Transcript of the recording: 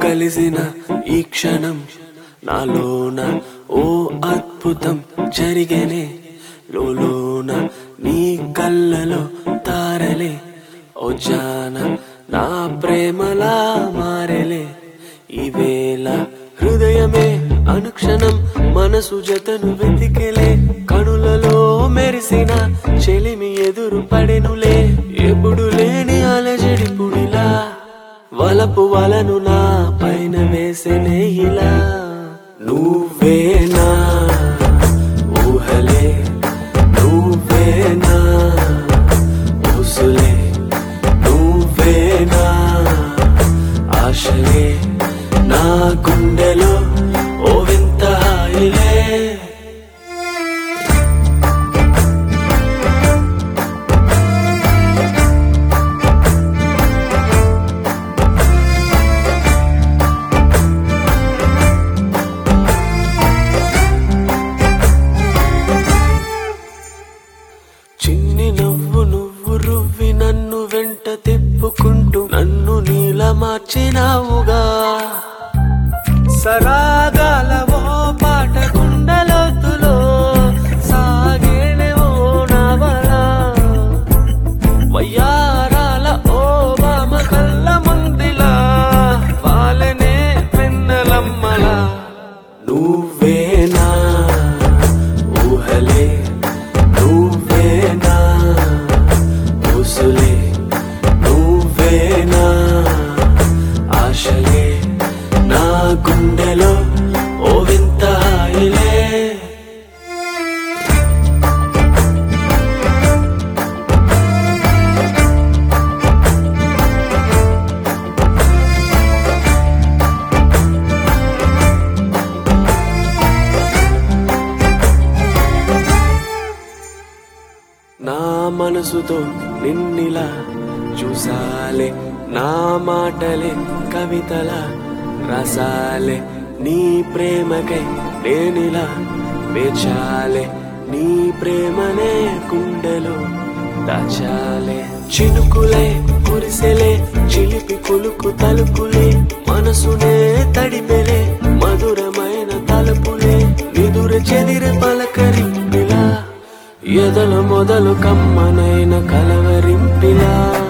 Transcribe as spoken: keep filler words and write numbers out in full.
కలిసిన ఈ క్షణం నాలోన ఓ అద్భుతం జరిగేనే లోలోన నీ కళ్ళలో తారలే ఓ జాన నా ప్రేమలా మారలే ఈ వేళ హృదయమే అనుక్షణం మనసు జతను వెతికెలే కనులలో మెరిసిన చెలిమి ఎదురు పడెనులే ఎప్పుడు లేని అలజడి పుడిలా వలపు వలను నా పైన వేసెనే ఇలా నువ్వేనా ఊహలే నువ్వేనా ఊసులే నువ్వేనా ఆశలే నా గుండెలో ఓ వింత హాయిలే చిన్ని నవ్వు నువ్వు రువ్వి నన్ను వెంట తిప్పుకుంటూ నన్ను నీల మార్చినావుగా సరాగాల ఓ పాట గుండెలోతులో సాగేనే ఓ నవలా వయ్యారాల ఓ బామ కళ్ళ ముందిలా పాలనే వెన్నెలమ్మలా నువ్వేనా ఊహలే నువ్వేనా ఊసులే నువ్వేనా ఆశలే నా గుండెలో ఓ వింత హాయిలే నా మనసుతో నిన్నిలా చూసాలే నా మాటలే కవితలా రసాలే నీ ప్రేమకై నేనిలా వేచాలే నీ ప్రేమనే గుండెలో దాచాలే చినుకులే కురిసెలే చిలిపి కులుకు తలుపులే మనసునే తడిపెలే మధురమైన తలుపులే నిదుర చెదిరి పలకరింపిలా ఎదల మొదలు కమ్మనైన కలవరింపిలా